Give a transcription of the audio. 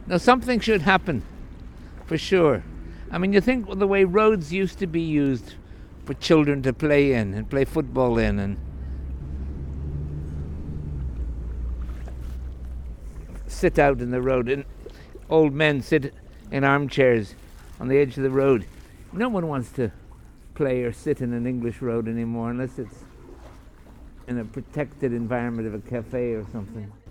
Now, something should happen, for sure. I mean, you think the way roads used to be used for children to play in and play football in, and sit out in the road, and old men sit in armchairs on the edge of the road. No one wants to play or sit in an English road anymore unless it's in a protected environment of a cafe or something.